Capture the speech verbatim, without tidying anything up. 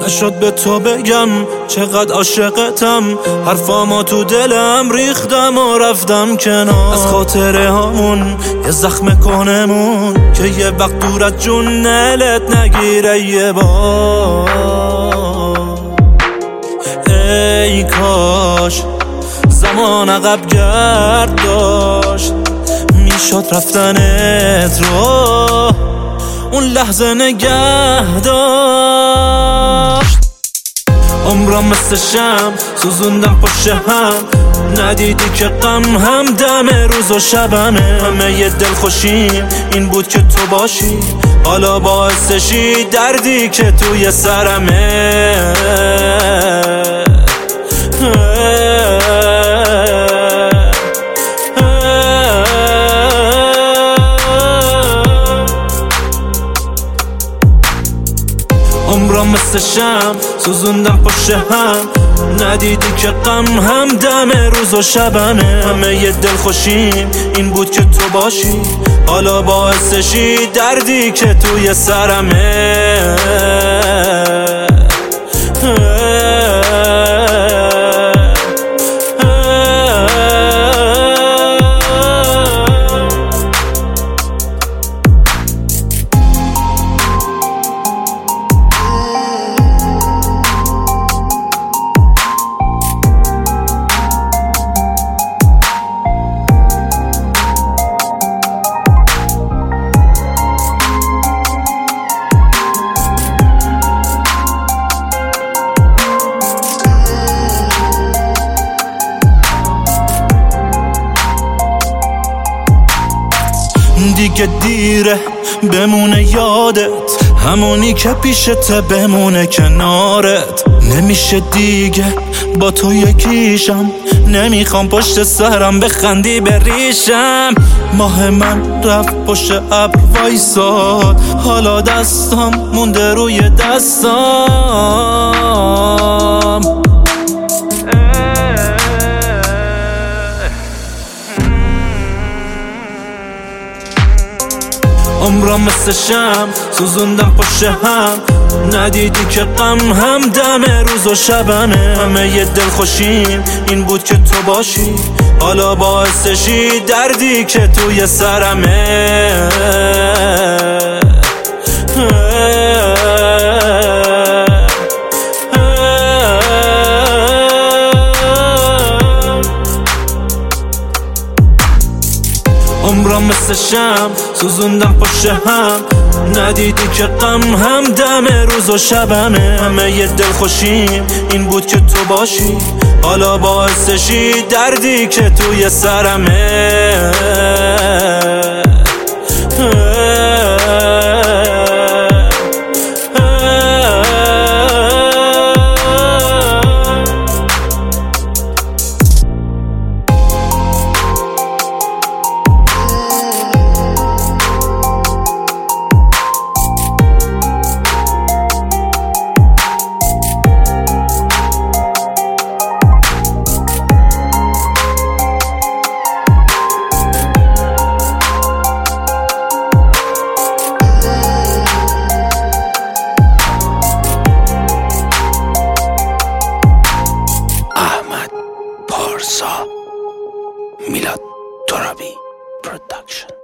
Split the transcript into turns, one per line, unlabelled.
نشد به تو بگم چقدر عاشقتم، حرفامو تو دلم ریختم و رفتم کنار. از خاطره هامون یه زخم کنمون که یه وقت دور از جون نلت نگیره یه بار. ای کاش زمان عقب گرد داشت، میشد رفتنت رو اون لحظه نگه داشت. عمرم مثل شم سوزوندم پشت هم، ندیدی که غم هم دم روز و شبمه. همه یه دل خوشیم این بود که تو باشی، حالا باعثشی دردی که توی سرمه. عمرم مثل شم سوزوندم پشت هم، ندیدی که غم هم دم روز و شبمه. همه یه دل خوشیم این بود که تو باشی، حالا باعثشی دردی که توی سرمه. دیگه دیره بمونه یادت، همونی که پیشته بمونه کنارت. نمیشه دیگه با تو یکیشم، نمیخوام پشت سرم بخندی به ریشم. ماه من رفت پشت ابر وایساد، حالا دستام مونده روی دستام. عمرم مثل شم سوزوندم پشت هم، ندیدی که غم هم دم روز و شبمه. همه یه دل خوشیم این بود که تو باشی، حالا باعثشی دردی که توی سرمه. عمرم مثل شم سوزوندم پشت هم، ندیدی که غم هم دم روز و شبمه. همه یه دل خوشیم این بود که تو باشی، حالا باعثشی دردی که توی سرمه.
میلاد ترابی پروداکشن.